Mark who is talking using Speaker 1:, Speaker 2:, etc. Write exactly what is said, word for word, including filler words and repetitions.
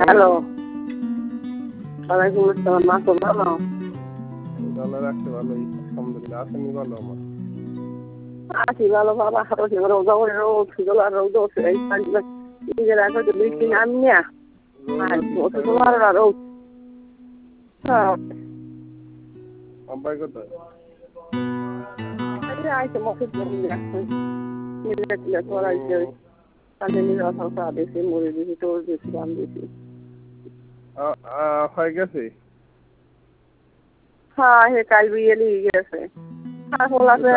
Speaker 1: hello ওয়ালাইকুম আসসালাম মা তো ভালো
Speaker 2: ভালো রাখতে ভালোই আলহামদুলিল্লাহ আপনি ভালো আমার
Speaker 1: আছি ভালো বাবা হাতে রোজা করে রোদ ছিল আর রোদ উঠে এই পাঁচবার নিজের আগে তো বৃষ্টি নামিয়ে আর ওষুধ তোমার আর রোদ হ্যাঁ
Speaker 2: আব্বাই কোথায়
Speaker 1: আইসে মসজিদ মন্দির আসছে নিজে তুলে করাইছে তাদের নিজের অথবা দিয়েছি মুড়ি দিয়েছি টোল দিয়েছি দাম দিয়েছি
Speaker 2: হয়ে গেছে
Speaker 1: হ্যাঁ হে কাল বিয়ে নিয়ে গেছে আর হল আছে